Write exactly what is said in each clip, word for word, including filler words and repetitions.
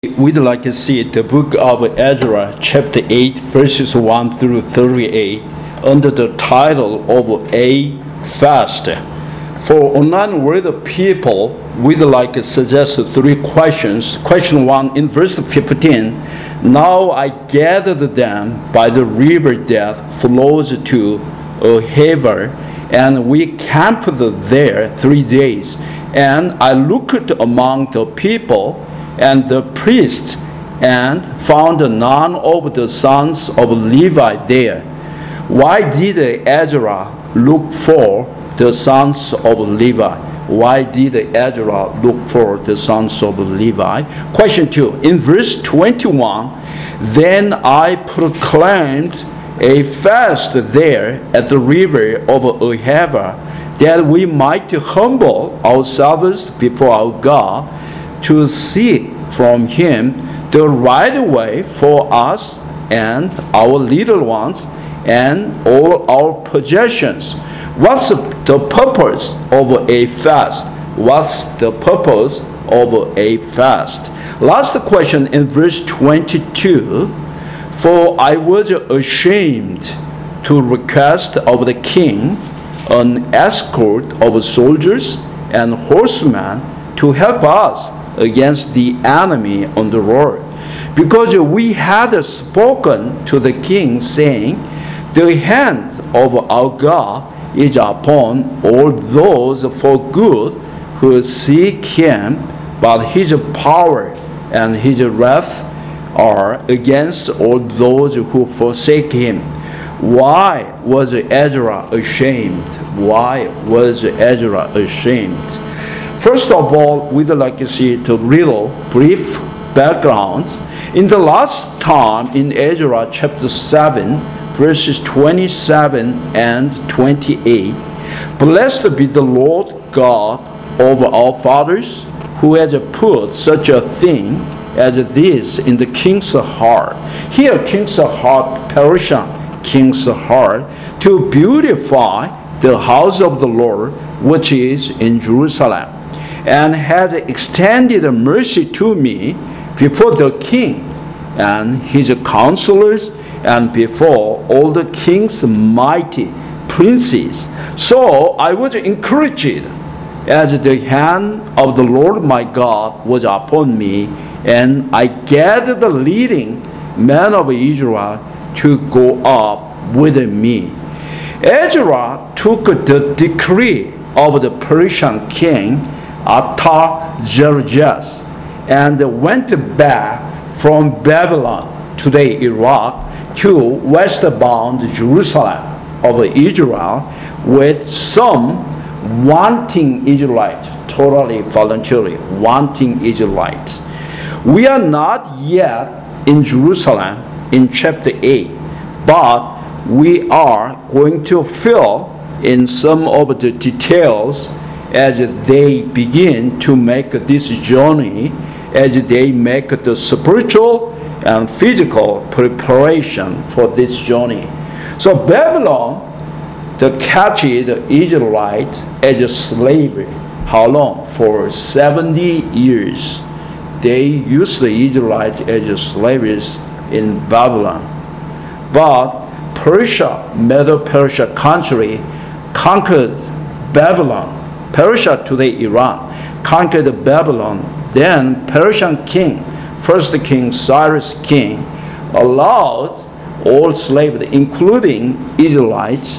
We'd like to see the book of Ezra, chapter eight, verses one through thirty-eight, under the title of A Fast. For online world people, we'd like to suggest three questions. Question one, in verse fifteen, now I gathered them by the river that flows to Ahava, and we camped there three days. And I looked among the people and the priests, and found none of the sons of Levi there. Why did Ezra look for the sons of Levi? Why did Ezra look for the sons of Levi? Question two, in verse twenty-one, then I proclaimed a fast there at the river of Ahava, that we might humble ourselves before our God, to seek from him the right way for us and our little ones and all our possessions. What's the purpose of a fast? What's the purpose of a fast? Last question in verse twenty-two, for I was ashamed to request of the king an escort of soldiers and horsemen to help us against the enemy on the road, because we had spoken to the king, saying, the hand of our God is upon all those for good who seek him, but his power and his wrath are against all those who forsake him. Why was Ezra ashamed? Why was Ezra ashamed? First of all, we'd like to see the little brief background. In the last time in Ezra chapter seven, verses twenty-seven and twenty-eight, blessed be the Lord God of our fathers, who has put such a thing as this in the king's heart. Here, king's heart, Persian king's heart, to beautify the house of the Lord, which is in Jerusalem, and has extended mercy to me before the king and his counselors, and before all the king's mighty princes. So I was encouraged, as the hand of the Lord my God was upon me, and I gathered the leading men of Israel to go up with me. Ezra took the decree of the Persian king Artaxerxes and went back from Babylon, today Iraq, to westbound Jerusalem of Israel with some wanting Israelites, totally voluntarily, wanting Israelites. We are not yet in Jerusalem in chapter eight, but we are going to fill in some of the details as they begin to make this journey, as they make the spiritual and physical preparation for this journey. So Babylon, the captured the Israelites as a slavery. How long? For seventy years. They used the Israelites as slaves in Babylon. But Persia, Medo-Persia country, conquered Babylon. Persia, today Iran, conquered Babylon. Then Persian king, first king Cyrus king, allowed all slaves, including Israelites,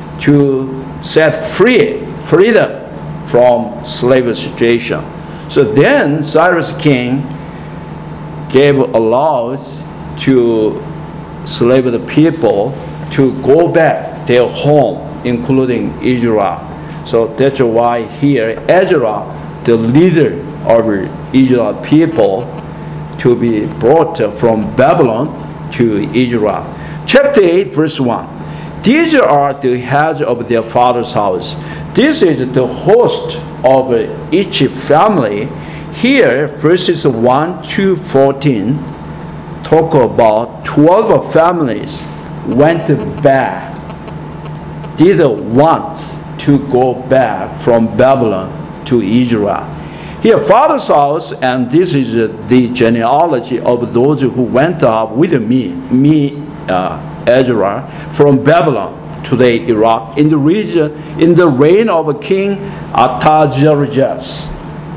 to set free, freedom from slave situation. So then Cyrus king gave allowance to slave the people to go back their home, including Israel. So that's why here Ezra, the leader of Israel people, to be brought from Babylon to Israel. Chapter eight, verse one. These are the heads of their father's house. This is the host of each family. Here, verses one to fourteen talk about twelve families went back, did want to go back from Babylon to Israel. Here, father's house, and this is uh, the genealogy of those who went up with me, me, uh, Ezra, from Babylon, today Iraq, in the region, in the reign of King Artaxerxes.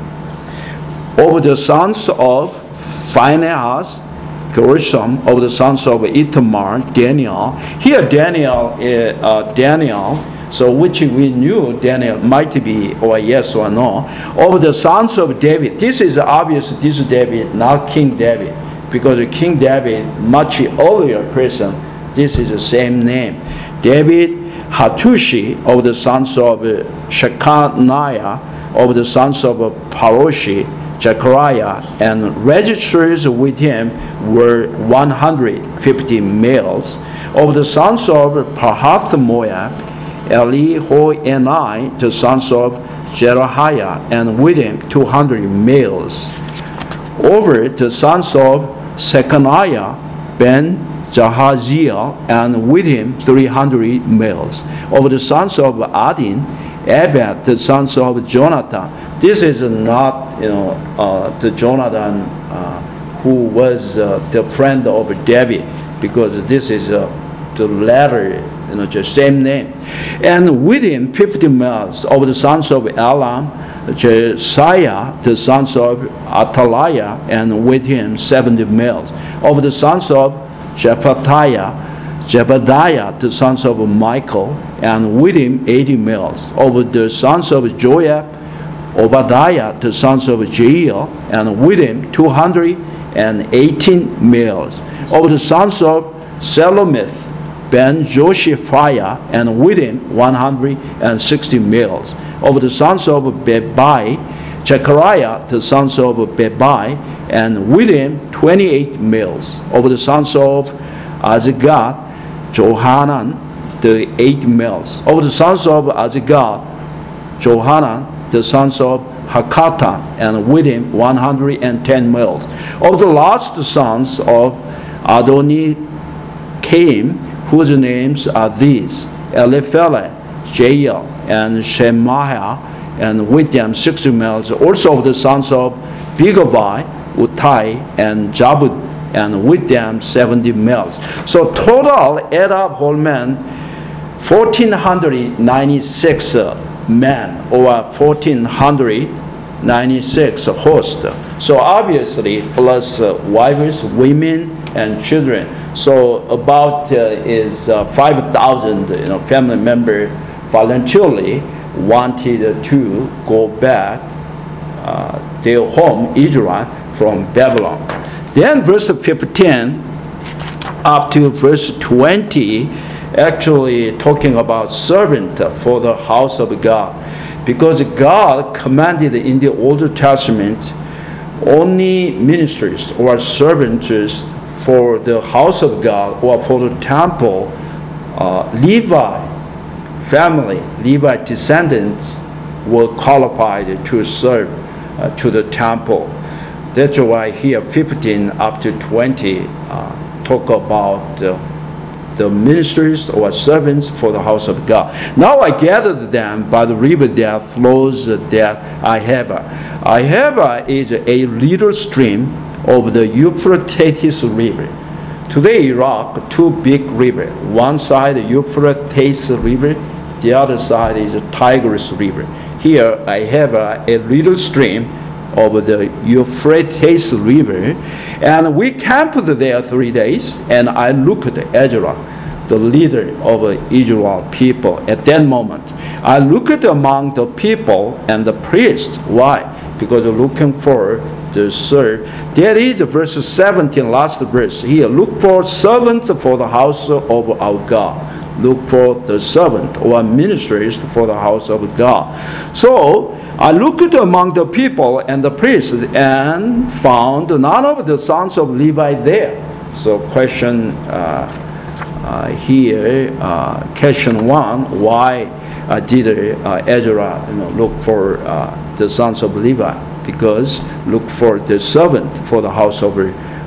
Of the sons of Phinehas, Gershom, of the sons of Ithamar, Daniel. Here, Daniel, uh, uh, Daniel. So which we knew Daniel might be, or yes or no. Of the sons of David. This is obvious, this is David, not King David. Because King David, much earlier person, this is the same name. David, Hattushi, of the sons of Shechaniah, of the sons of Paroshi, Zechariah, and registered with him were one hundred fifty males. Of the sons of Pahath-Moab, Elihoenai, the sons of Zerahiah, and with him two hundred males. Over the sons of Shechaniah, Ben Jahaziel, and with him three hundred males. Over the sons of Adin, Abed, the sons of Jonathan. This is not, you know, uh, the Jonathan uh, who was uh, the friend of David, because this is uh, the latter, you know, just same name. And with him fifty males. Of the sons of Elam, Jesiah, the sons of Ataliah, and with him seventy males. Of the sons of Shephatiah, Jebediah, the sons of Michael, and with him eighty males. Of the sons of Joab, Obadiah, the sons of Jeiel, and with him two hundred eighteen males. Of the sons of Selomith, Ben Josiphiah, and with him one hundred sixty males. Of the sons of Bebai, Zechariah, the sons of Bebai, and with him twenty-eight males. Of the sons of Azigad, Johanan, the eight males. Of the sons of Azigad, Johanan, the sons of Hakatan, and with him one hundred ten males. Of the last sons of Adoni-Caim, whose names are these: Elipheleh, Jael, and Shemaiah, and with them sixty males. Also of the sons of Bigavai, Uttai, and Jabud, and with them seventy males. So total, add up whole men, one thousand four hundred ninety-six men, or one thousand four hundred ninety-six hosts. So obviously, plus uh, wives, women, and children. So about uh, is uh, five thousand, you know, family member voluntarily wanted to go back uh, their home, Israel, from Babylon. Then verse fifteen up to verse twenty, actually talking about servant for the house of God. Because God commanded in the Old Testament only ministers or servants for the house of God or for the temple, uh, Levi family, Levi descendants were qualified to serve uh, to the temple. That's why here fifteen up to twenty uh, talk about uh, the ministers or servants for the house of God. Now I gathered them by the river that flows that Ahava. Ahava is a little stream of the Euphrates River. Today Iraq, two big rivers. One side Euphrates River, the other side is Tigris River. Here I have a, a little stream of the Euphrates River, and we camped there three days, and I looked at Ezra, the leader of Israel people at that moment. I looked among the people and the priests. Why? Because looking for the serve. That is verse seventeen, last verse here. Look for servants for the house of our God. Look for the servant or ministers for the house of God. So I looked among the people and the priests and found none of the sons of Levi there. So question uh, uh, here, uh, question one: why uh, did uh, Ezra, you know, look for uh, the sons of Levi? Because look for the servant for the house of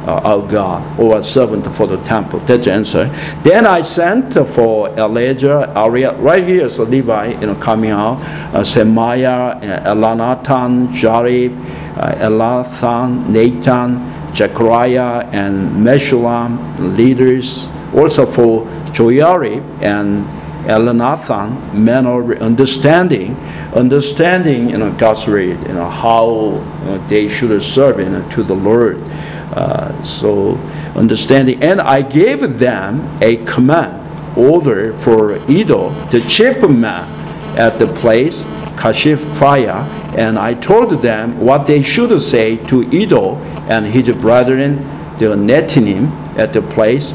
uh, our God, or a servant for the temple. That's the answer. Then I sent for Elijah, Ariel, right here is Levi, you know, coming out, uh, Shemaiah, uh, Elnathan, Jarib, uh, Elathan, Nathan, Zechariah, and Meshullam, leaders. Also for Joiarib and Elnathan, men of understanding, understanding, you know, God's word, you know, how uh, they should serve, you know, to the Lord. Uh, so understanding, and I gave them a command, order for Iddo, the chief man at the place, Kashiphiah, and I told them what they should say to Iddo and his brethren, the Nethinim, at the place,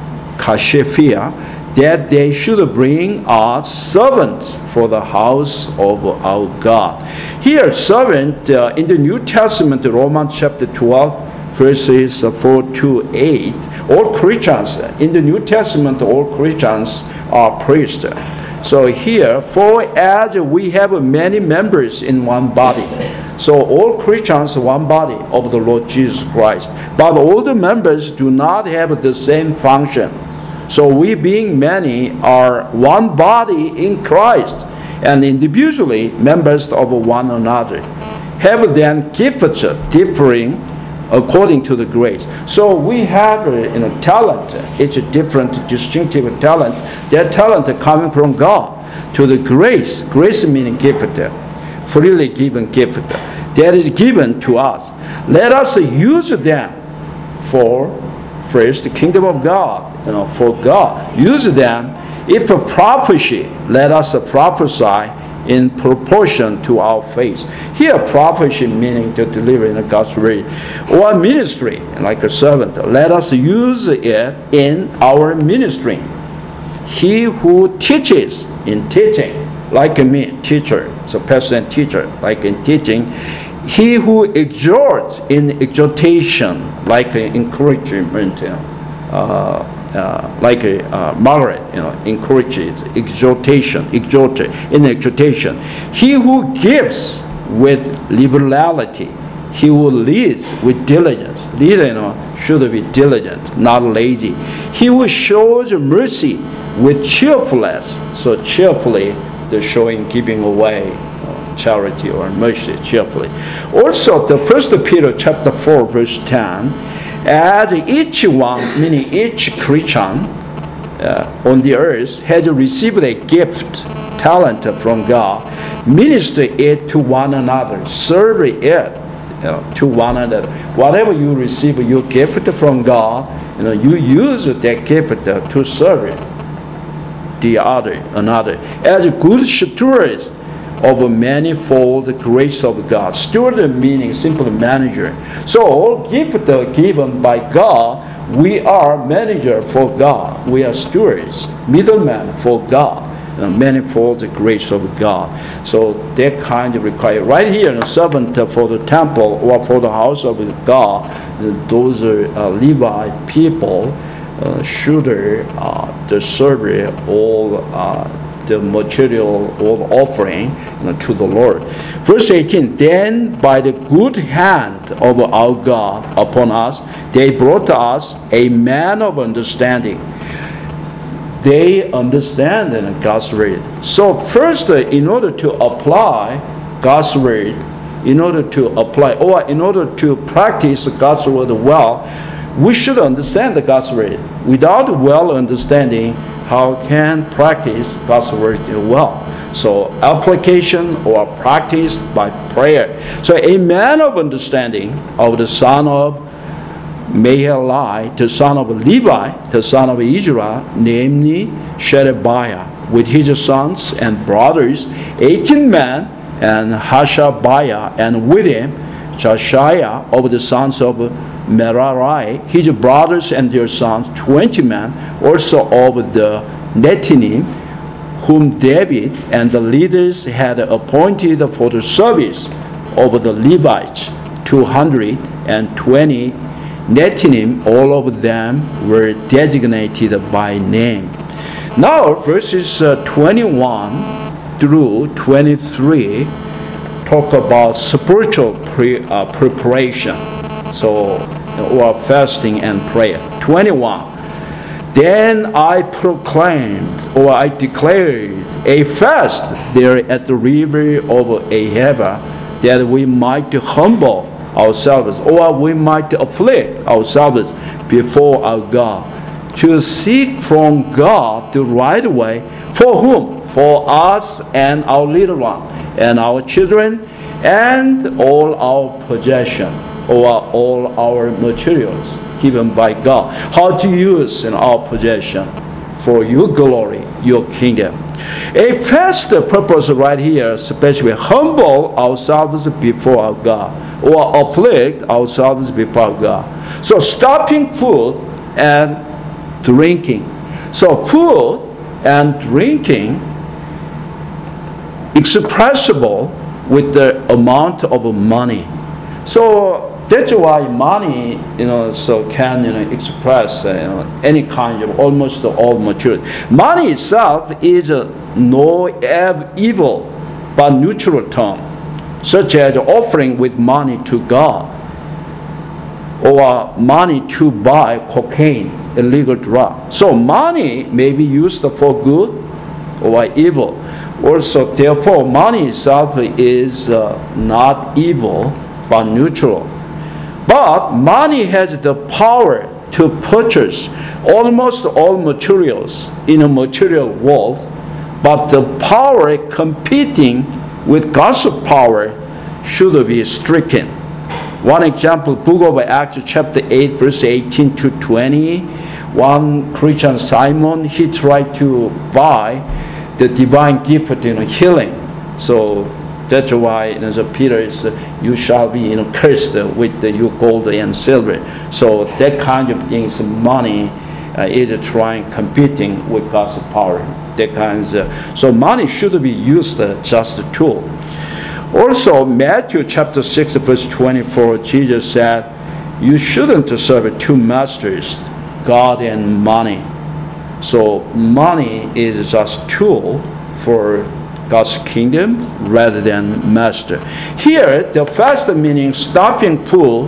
Kashiphiah, that they should bring us servants for the house of our God. Here, servant, uh, in the New Testament, Romans chapter twelve, verses four to eight, all Christians, in the New Testament, all Christians are priests. So here, for as we have many members in one body, so all Christians are one body of the Lord Jesus Christ, but all the members do not have the same function. So we being many are one body in Christ, and individually members of one another, have then gifts differing according to the grace. So we have a, you know, talent. It's a different, distinctive talent. That talent coming from God to the grace. Grace meaning gift, freely given gift that is given to us. Let us use them for first the kingdom of God, you know, for God. Use them. If a prophecy, let us prophesy in proportion to our faith. Here, prophecy meaning to deliver in God's word, or ministry, like a servant. Let us use it in our ministry. He who teaches in teaching, like me, teacher, so pastor and teacher, like in teaching. He who exhorts in exhortation, like encouragement, you know, uh, Uh, like a, uh, Margaret, you know, encourages, exhortation, exhort, in exhortation. He who gives with liberality, he who leads with diligence. Leader, you know, should be diligent, not lazy. He who shows mercy with cheerfulness, so cheerfully, the showing, giving away, uh, charity or mercy, cheerfully. Also, the First Peter chapter four, verse ten. As each one, meaning each Christian uh, on the earth, has received a gift, talent from God, minister it to one another, serve it, you know, to one another. Whatever you receive, your gift from God, you know, you use that gift to serve it, the other, another, as good stewards of a manifold grace of God. Steward meaning simply manager. So all gift given by God, we are manager for God. We are stewards, middlemen for God. The manifold grace of God. So that kind of require right here, a servant for the temple or for the house of God. Those are uh, Levi people uh, should uh, the serve all. Uh, the material or offering, you know, to the Lord. Verse eighteen, then by the good hand of our God upon us, they brought us a man of understanding. They understand in God's word. So first, uh, in order to apply God's word, in order to apply, or in order to practice God's word well, we should understand the God's word. Without well understanding, how can practice God's word well? So application or practice by prayer. So a man of understanding of the son of Mahali, the son of Levi, the son of Israel, namely Sherebiah, with his sons and brothers, eighteen men, and Hashabiah, and with him Josiah of the sons of Merari, his brothers and their sons, twenty men, also of the Nethinim, whom David and the leaders had appointed for the service of the Levites, two hundred twenty Nethinim, all of them were designated by name. Now, verses uh, twenty-one through twenty-three talk about spiritual pre, uh, preparation. So or fasting and prayer. twenty-one. Then I proclaimed, or I declared, a fast there at the river of Ahava, that we might humble ourselves, or we might afflict ourselves before our God, to seek from God the right way. For whom? For us and our little one, and our children, and all our possession, or all our materials given by God. How to use in our possession for your glory, your kingdom. A fast purpose right here, especially humble ourselves before our God, or afflict ourselves before God. So stopping food and drinking. So food and drinking expressible with the amount of money. So that's why money, you know, so can you know express uh, you know, any kind of almost all material. Money itself is uh, no evil but neutral term, such as offering with money to God, or money to buy cocaine, illegal drug. So money may be used for good or evil. Also, therefore, money itself is uh, not evil but neutral. But money has the power to purchase almost all materials in a material world, but the power competing with God's power should be stricken. One example, book of Acts chapter eight, verse eighteen to twenty. One Christian, Simon, he tried to buy the divine gift, you know, healing. So that's why, you know, so Peter is, uh, you shall be, you know, cursed with the, your gold and silver. So that kind of things, money uh, is trying, competing with God's power. That kinds. Uh, so money should be used uh, just a tool. Also, Matthew chapter six, verse twenty-four, Jesus said, you shouldn't serve two masters, God and money. So money is just tool for God's kingdom rather than master. Here, the fast meaning stopping food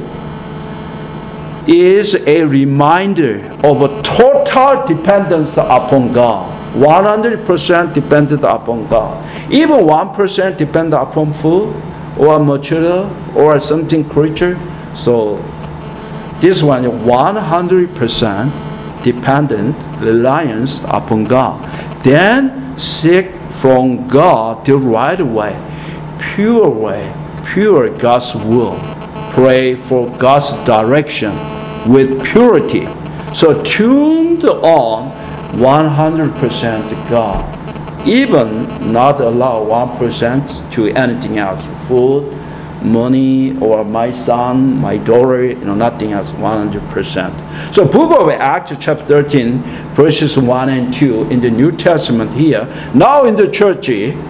is a reminder of a total dependence upon God. one hundred percent dependent upon God. Even one percent dependent upon food or material or something creature. So this one is one hundred percent dependent reliance upon God. Then seek from God the right way, pure way, pure God's will. Pray for God's direction with purity. So tuned on one hundred percent God. Even not allow one percent to anything else. Food, money, or my son, my daughter, you know, nothing else, one hundred percent. So book of Acts chapter thirteen, verses one and two in the New Testament here. Now in the church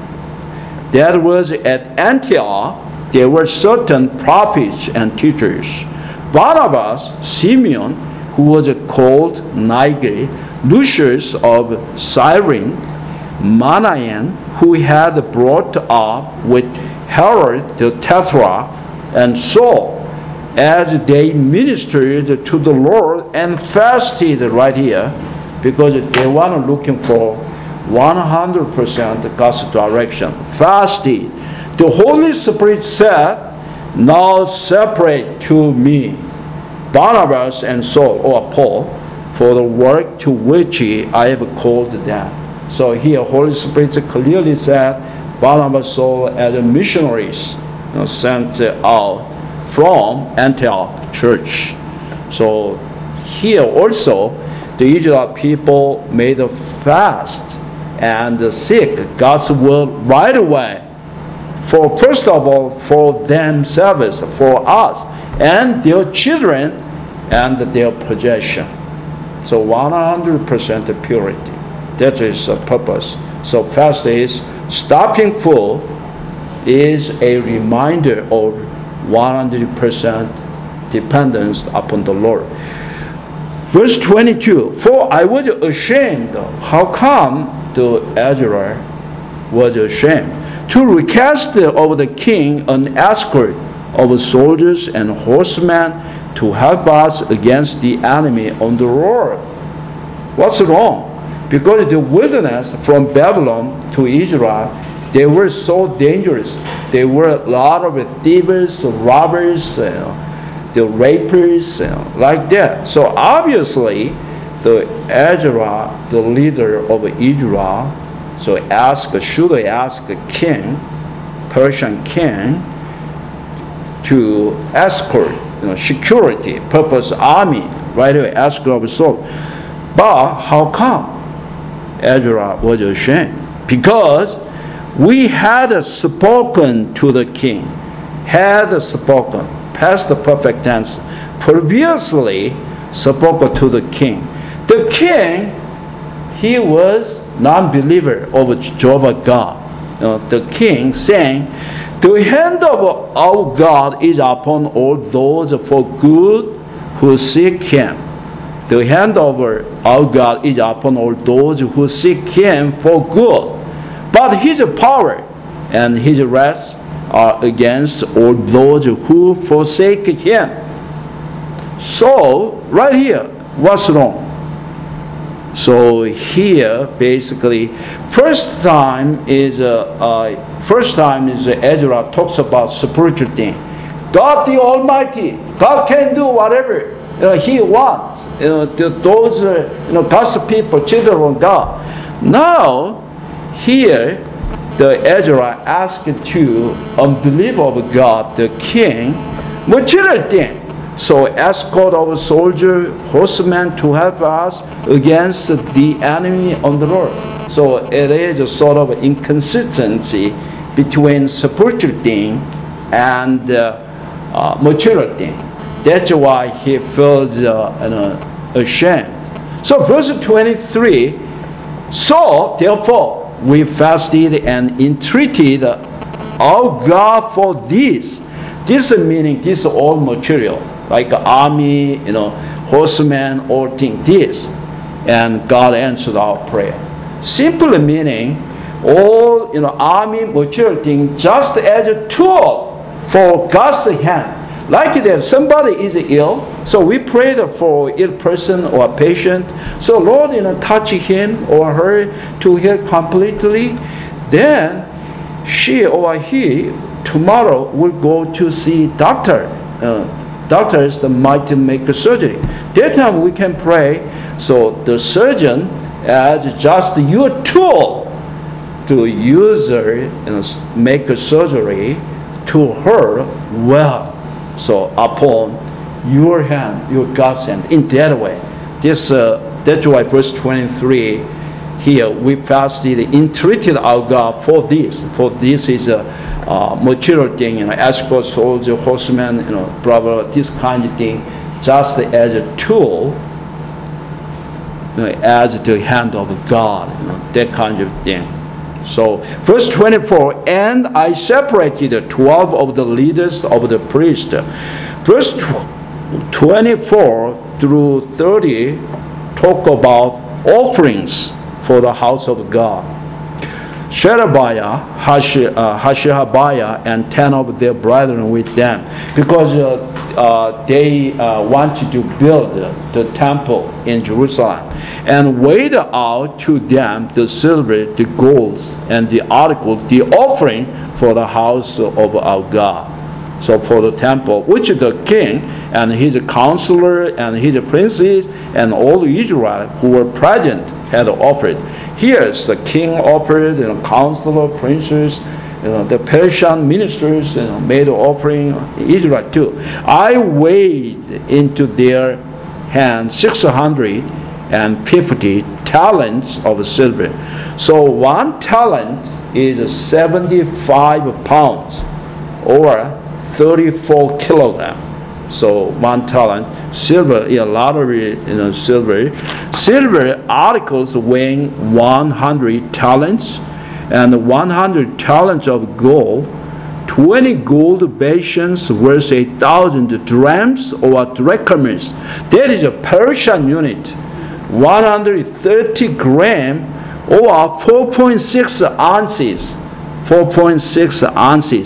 that was at Antioch, there were certain prophets and teachers. Barnabas, Simeon, who was called Niger, Lucius of Cyrene, Manaen, who had brought up with Herod the Tetrarch, and Saul, as they ministered to the Lord and fasted right here, because they were looking for one hundred percent God's direction. Fasted. The Holy Spirit said, now separate to me Barnabas and Saul, or Paul, for the work to which I have called them. So here, Holy Spirit clearly said, Barnabas, Saul as missionaries, you know, sent out from Antioch church. So here also, the Israel people made a fast and seek God's will right away. For first of all, for themselves, for us, and their children, and their possession. So one hundred percent purity. That is the purpose. So fast is stopping food is a reminder of one hundred percent dependence upon the Lord. Verse twenty-two, for I was ashamed. How come the Ezra was ashamed? To request of the king an escort of soldiers and horsemen to help us against the enemy on the road. What's wrong? Because the wilderness from Babylon to Israel, they were so dangerous. There were a lot of thieves, robbers, you know, the rapers, you know, like that. So obviously, the Ezra, the leader of Israel, so ask, should I ask the king, Persian king, to escort, you know, security, purpose army, right away, ask of Saul. But how come Ezra was ashamed? Because we had spoken to the king, had spoken, past the perfect tense, previously spoken to the king. The king, he was non-believer of Jehovah God. You know, the king saying, the hand of our God is upon all those for good who seek him. The hand of our God is upon all those who seek him for good. But his power and his wrath are against all those who forsake him. So, right here, what's wrong? So here, basically, first time is uh, uh, first time is uh, Ezra talks about spiritual thing. God the Almighty, God can do whatever you know, He wants. You know, to those uh, you know God's people, children of God. Now, here, the Ezra asked to unbeliever of God, the king, material thing. So escort of soldier, horsemen to help us against the enemy on the road. So it is a sort of inconsistency between spiritual thing and uh, uh, material thing. That's why he feels uh, you know, ashamed. So verse twenty-three, so therefore we fasted and entreated our God for this. This meaning this is all material, like army, you know, horsemen, all things this. And God answered our prayer. Simply meaning all you know army material thing just as a tool for God's hand. Like that somebody is ill, so we prayed for ill person or patient. So Lord, you know, touch him or her to heal completely. Then she or he tomorrow will go to see doctor. Uh, doctors that might make a surgery. That time we can pray. So the surgeon as just your tool to use her and make a surgery to her well. So upon your hand, your God's hand, in that way. This uh, that's why verse twenty-three here we fasted, entreated our God for this. For this is a uh, material thing, you know, escort, soldier, horseman, you know, brother, this kind of thing, just as a tool, you know, as the hand of God, you know, that kind of thing. So, verse twenty-four, and I separated twelve of the leaders of the priest. Verse twenty-four through thirty talk about offerings for the house of God. Sherebiah, Hashi, uh, Hashabiah, and ten of their brethren with them, because uh, uh, they uh, wanted to build the temple in Jerusalem, and weighed out to them the silver, the gold, and the article, the offering for the house of our God. So for the temple, which the king and his counselor and his princes and all Israel who were present had offered. Here's the king offered, you know, counselor, princes, you know, the Persian ministers, you know, made offering. Israel too. I weighed into their hands six hundred and fifty talents of silver. So one talent is seventy-five pounds, or thirty-four kilograms. So one talent silver, a lot of you know silver, silver articles weighing one hundred talents, and one hundred talents of gold, twenty gold basins worth a thousand drams or drachmas. That is a Persian unit. one hundred thirty grams or four point six ounces. four point six ounces.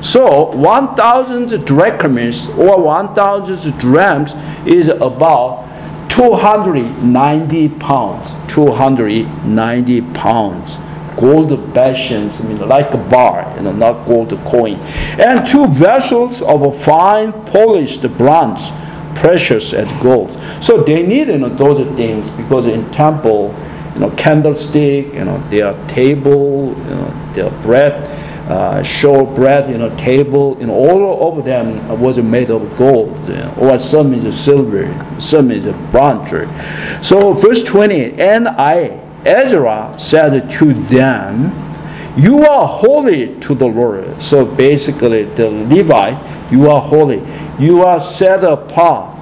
So one thousand drachms or one thousand drams is about two hundred ninety pounds. two hundred ninety pounds. Gold basins, I mean, like a bar, you know, not gold coin. And two vessels of fine polished bronze, precious as gold. So they need, you know, those things because in temple, you know, candlestick, you know, their table, you know, their bread, uh, showbread, you know, table, you know, all of them was made of gold, you know, or some is silver, some is bronze. So verse twenty, and I, Ezra, said to them, you are holy to the Lord. So basically the Levite, you are holy. You are set apart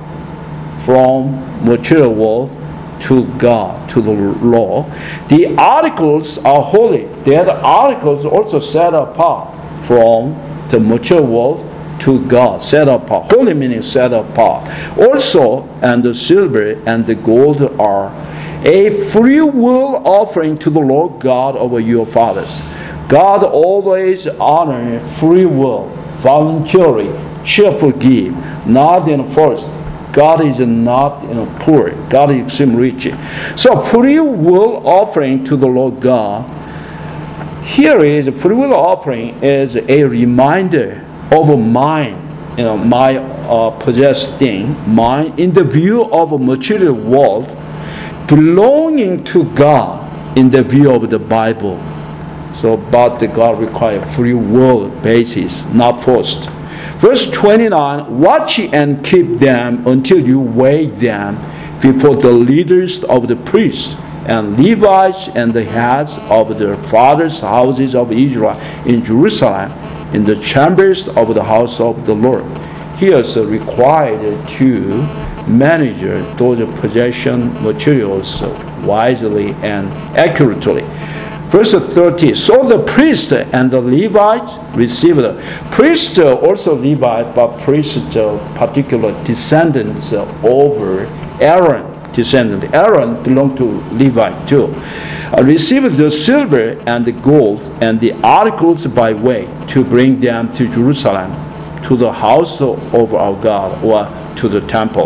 from material world to God, to the law. The articles are holy. The other articles also set apart from the material world to God, set apart. Holy meaning set apart. Also, and the silver and the gold are a free will offering to the Lord God of your fathers. God always honors free will, voluntary, cheerful give, not in force. God is not, you know, poor. God is extremely rich. So free will offering to the Lord God. Here is free will offering is a reminder of mine, you know, my uh, possessed thing, mine in the view of a material world, belonging to God in the view of the Bible. So, but the God requires free will basis, not forced. Verse twenty-nine, watch and keep them until you weigh them before the leaders of the priests and Levites and the heads of the fathers' houses of Israel in Jerusalem, in the chambers of the house of the Lord. He is required to manage those possession materials wisely and accurately. Verse thirty, so the priest and the Levites received. Priest also Levite, but priest particular descendants over Aaron descendant. Aaron belonged to Levite too. Uh, received the silver and the gold and the articles by way to bring them to Jerusalem, to the house of our God, or to the temple.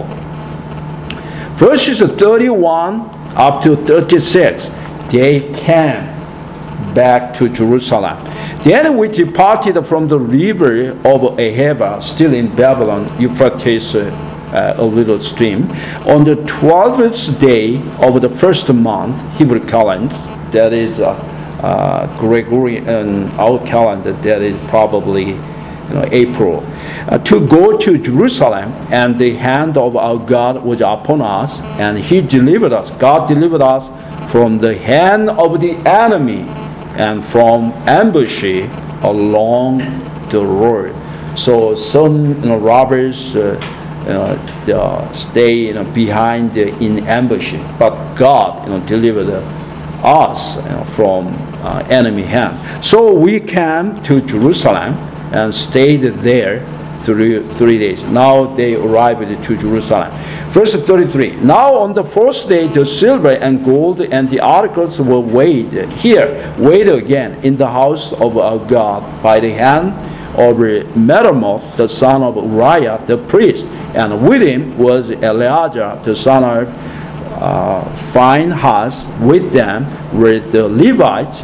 Verses thirty-one up to thirty-six, they came back to Jerusalem. Then we departed from the river of Ahava, still in Babylon, Euphrates, uh, a little stream. On the twelfth day of the first month, Hebrew calendar, that is uh, uh, Gregorian, our calendar, that is probably, you know, April, uh, to go to Jerusalem, and the hand of our God was upon us, and He delivered us. God delivered us from the hand of the enemy and from ambush along the road. So some, you know, robbers uh, uh, uh, stay, you know, behind uh, in ambush, but God, you know, delivered us, you know, from uh, enemy hand. So we came to Jerusalem and stayed there three, three days. Now they arrived to Jerusalem. Verse thirty-three, now on the fourth day the silver and gold and the articles were weighed. Here, weighed again in the house of our God by the hand of Meremoth, the son of Uriah, the priest. And with him was Eleazar, the son of uh, Phinehas. With them were the Levites,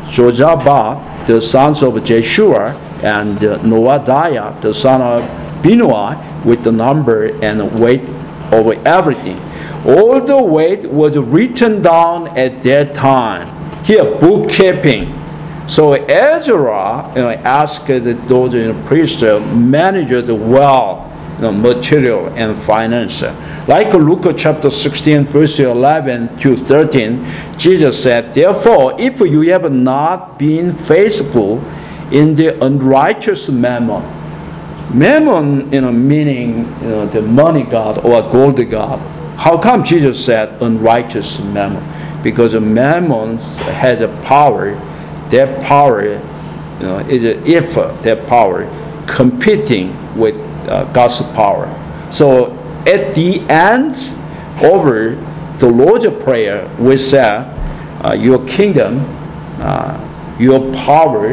Jozabad, the sons of Jeshua, and uh, Noadiah, the son of Binnui, with the number and weight over everything. All the weight was written down at that time. Here, bookkeeping. So Ezra, you know, asked those, you know, priests, manage the well, you know, material and finance. Like Luke chapter sixteen, verse eleven to thirteen, Jesus said, therefore, if you have not been faithful in the unrighteous mammon, mammon, you know, meaning, you know, the money god or gold god. How come Jesus said unrighteous mammon? Because mammon has a power. That power, you know, is a, if that power competing with uh, God's power. So at the end, over the Lord's Prayer, we said, uh, "Your kingdom, uh, your power,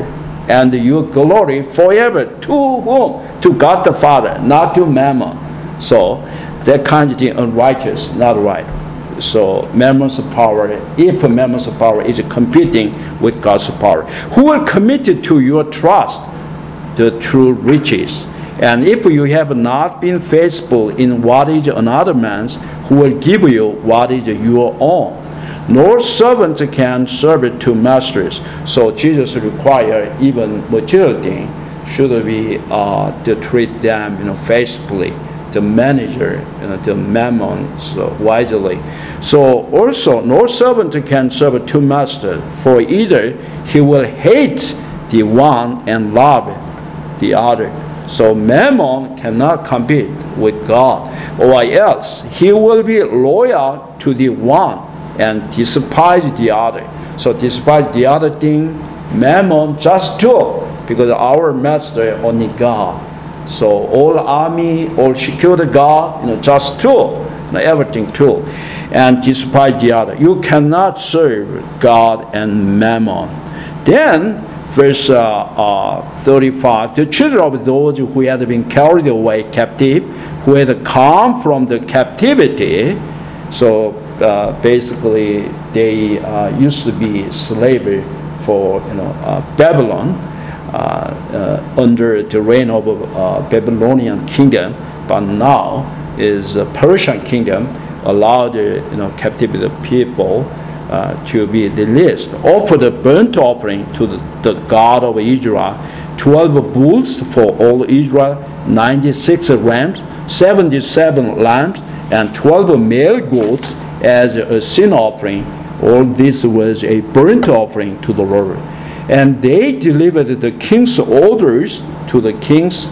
and your glory forever. To whom? To God the Father, not to Mammon. So that kind of thing unrighteous, not right. So Mammon's power, if Mammon's power is competing with God's power, who will commit to your trust the true riches? And if you have not been faithful in what is another man's, who will give you what is your own? No servant can serve two masters. So Jesus requires even material things should be uh, to treat them, you know, faithfully. The manager, you know, the mammon, so wisely. So also, no servant can serve two masters, for either he will hate the one and love the other. So mammon cannot compete with God, or else he will be loyal to the one and despise the other. So despise the other thing, mammon just do, because our master only God. So all army, all secure God, you know, just two, you know, everything two, and despise the other. You cannot serve God and mammon. Then verse uh, uh, thirty-five, the children of those who had been carried away captive, who had come from the captivity. So uh, basically, they uh, used to be slavery for, you know, uh, Babylon. Uh, uh, under the reign of uh, Babylonian kingdom, but now is uh, Persian kingdom allowed the, you know, captive people uh, to be released. Offer the burnt offering to the, the God of Israel, twelve bulls for all Israel, ninety-six rams, seventy-seven lambs, and twelve male goats as a sin offering. All this was a burnt offering to the Lord. And they delivered the king's orders to the king's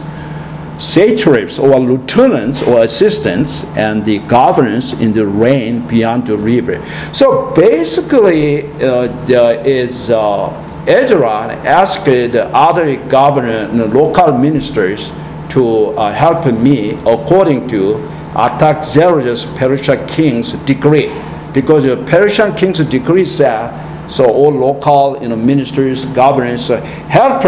satraps or lieutenants or assistants and the governors in the reign beyond the river. So basically, uh, there is uh, Ezra asked the other governor and the local ministers to uh, help me according to Artaxerxes Persian king's decree, because the Persian king's decree said. So all local, you know, ministers, governors, uh, help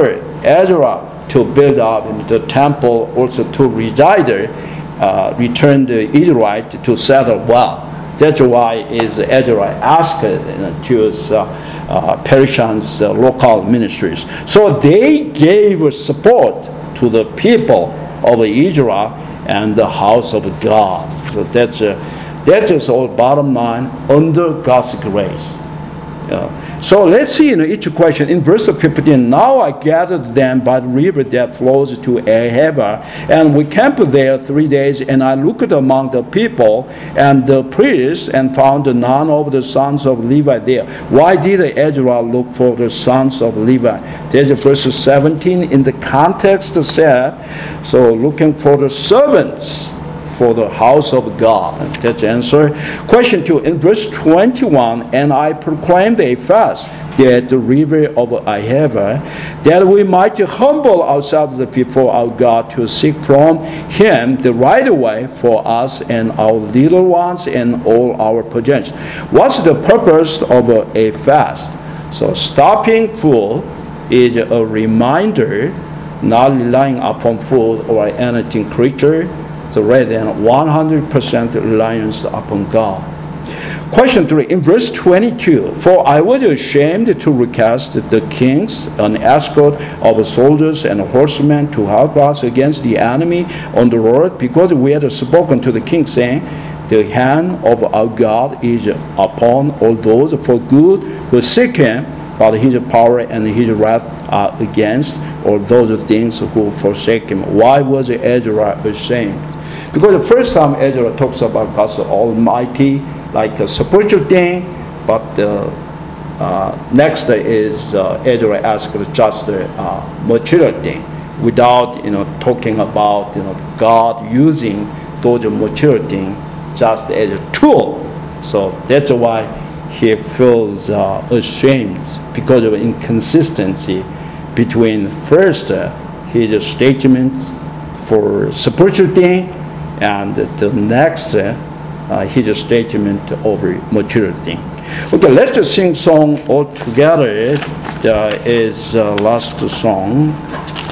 Ezra to build up the temple, also to reside there, uh, return the Israelite to settle well. That's why is Ezra asked, you know, to uh, uh, Persian's uh, local ministries. So they gave support to the people of Israel and the house of God. So that's uh, that is all bottom line under God's grace. Uh, so let's see, you know, each question. In verse fifteen, now I gathered them by the river that flows to Ahava, and we camped there three days, and I looked among the people and the priests and found none of the sons of Levi there. Why did Ezra look for the sons of Levi? There's verse seventeen in the context said, so looking for the servants for the house of God. That's the answer. Question two, in verse twenty-one, and I proclaimed a fast at the river of Ahava, that we might humble ourselves before our God to seek from Him the right way for us and our little ones and all our possessions. What's the purpose of a fast? So stopping food is a reminder, not relying upon food or anything creature, so rather than one hundred percent reliance upon God. Question three, in verse twenty-two, for I was ashamed to request the kings an escort of soldiers and horsemen to help us against the enemy on the road, because we had spoken to the king, saying, the hand of our God is upon all those for good who seek Him, but His power and His wrath are against all those things who forsake Him. Why was Ezra ashamed? Because the first time Ezra talks about God's Almighty, like a spiritual thing, but uh, uh, next is uh, Ezra asked just a uh, material thing, without, you know, talking about, you know, God using those material things just as a tool. So that's why he feels uh, ashamed, because of inconsistency between first uh, his statements for spiritual thing, and the next uh, uh, his statement over material thing. Okay, let's just sing song all together. uh, is uh, last song.